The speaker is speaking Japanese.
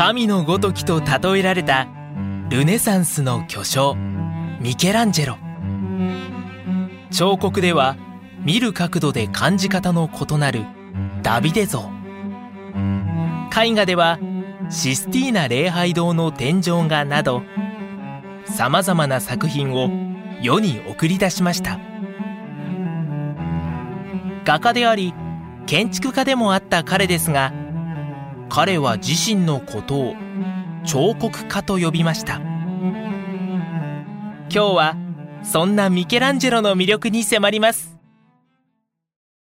神のごときと例えられたルネサンスの巨匠ミケランジェロ。彫刻では見る角度で感じ方の異なるダビデ像、絵画ではシスティーナ礼拝堂の天井画など、さまざまな作品を世に送り出しました。画家であり建築家でもあった彼ですが、彼は自身のことを彫刻家と呼びました。今日はそんなミケランジェロの魅力に迫ります。